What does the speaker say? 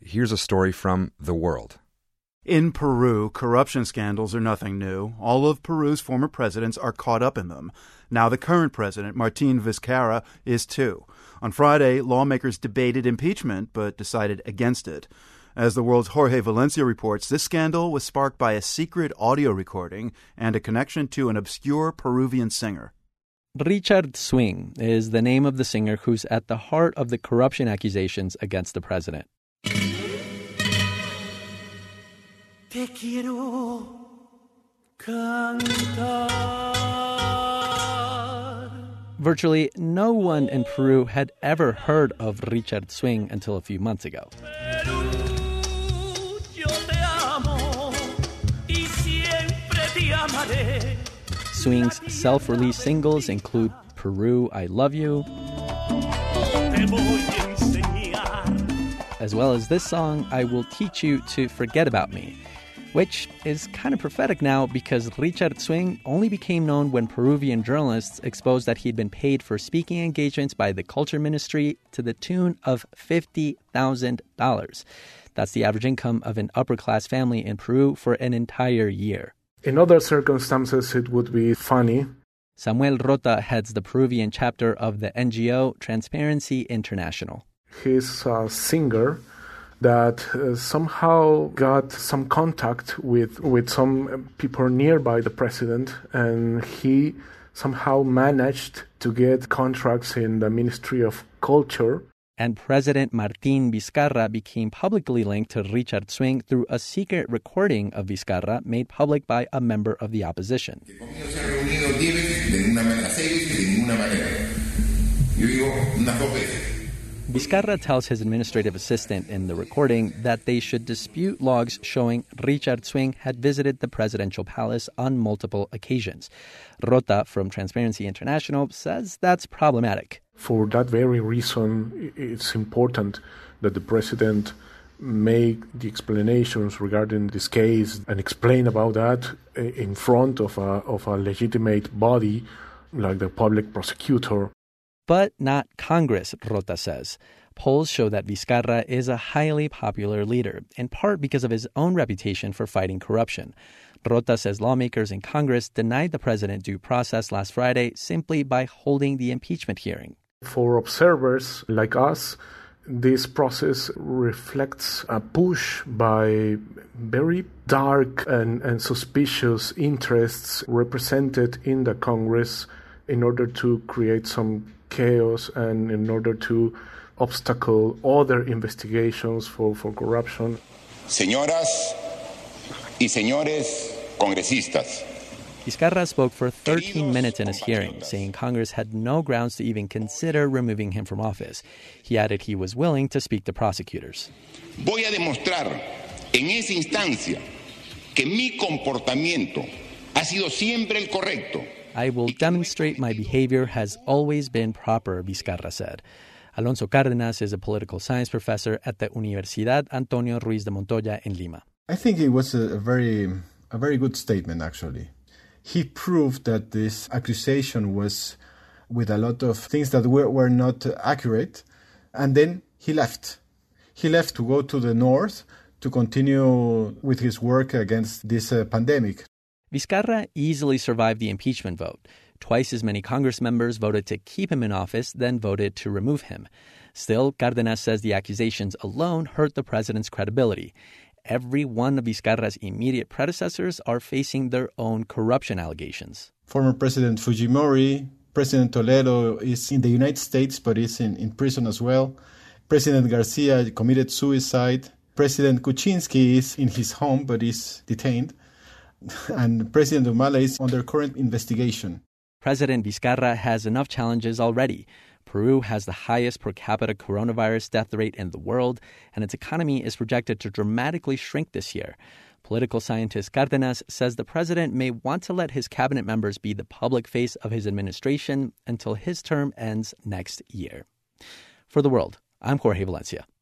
here's a story from The World. In Peru, corruption scandals are nothing new. All of Peru's former presidents are caught up in them. Now the current president, Martín Vizcarra, is too. On Friday, lawmakers debated impeachment but decided against it. As The World's Jorge Valencia reports, this scandal was sparked by a secret audio recording and a connection to an obscure Peruvian singer. Richard Swing is the name of the singer who's at the heart of the corruption accusations against the president. Te quiero cantar. Virtually no one in Peru had ever heard of Richard Swing until a few months ago. Swing's self-released singles include Peru, I Love You, as well as this song, I Will Teach You to Forget About Me, which is kind of prophetic now because Richard Swing only became known when Peruvian journalists exposed that he'd been paid for speaking engagements by the Culture Ministry to the tune of $50,000. That's the average income of an upper-class family in Peru for an entire year. In other circumstances, it would be funny. Samuel Rota heads the Peruvian chapter of the NGO Transparency International. He's a singer that somehow got some contact with some people nearby the president, and he somehow managed to get contracts in the Ministry of Culture. And President Martín Vizcarra became publicly linked to Richard Swing through a secret recording of Vizcarra made public by a member of the opposition. Vizcarra tells his administrative assistant in the recording that they should dispute logs showing Richard Swing had visited the presidential palace on multiple occasions. Rota from Transparency International says that's problematic. For that very reason, it's important that the president make the explanations regarding this case and explain about that in front of a legitimate body like the public prosecutor. But not Congress, Rota says. Polls show that Vizcarra is a highly popular leader, in part because of his own reputation for fighting corruption. Rota says lawmakers in Congress denied the president due process last Friday simply by holding the impeachment hearing. For observers like us, this process reflects a push by very dark and suspicious interests represented in the Congress in order to create some chaos and in order to obstacle other investigations for corruption. Señoras y señores congresistas. Vizcarra spoke for 13 minutes in his hearing, saying Congress had no grounds to even consider removing him from office. He added he was willing to speak to prosecutors. Voy a demostrar en esa instancia que mi comportamiento ha sido siempre el correcto. I will demonstrate my behavior has always been proper, Vizcarra said. Alonso Cárdenas is a political science professor at the Universidad Antonio Ruiz de Montoya in Lima. I think it was a very good statement, actually. He proved that this accusation was with a lot of things that were not accurate, and then he left. He left to go to the north to continue with his work against this pandemic. Vizcarra easily survived the impeachment vote. Twice as many Congress members voted to keep him in office than voted to remove him. Still, Cárdenas says the accusations alone hurt the president's credibility. Every one of Vizcarra's immediate predecessors are facing their own corruption allegations. Former President Fujimori, President Toledo is in the United States but is in prison as well. President Garcia committed suicide. President Kuczynski is in his home but is detained. And President Humala is under current investigation. President Vizcarra has enough challenges already. Peru has the highest per capita coronavirus death rate in the world, and its economy is projected to dramatically shrink this year. Political scientist Cárdenas says the president may want to let his cabinet members be the public face of his administration until his term ends next year. For The World, I'm Jorge Valencia.